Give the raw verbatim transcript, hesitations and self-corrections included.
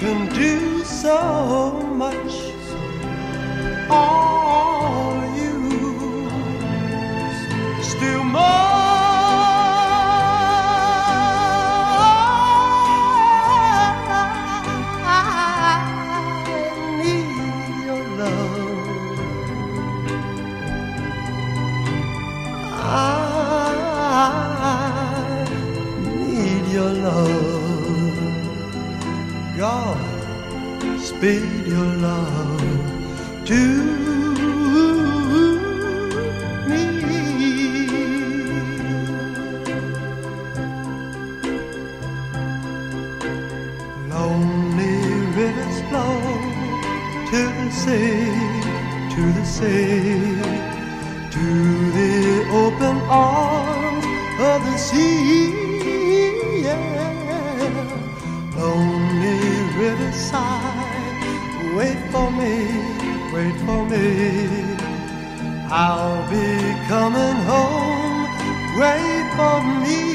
can do so much. All you still more. I need your love. I need your love. God, speed your love to me. Lonely rivers flow to the sea, to the sea, to the open arms of the sea. Yeah. Lonely riverside, wait for me, wait for me. I'll be coming home, wait for me.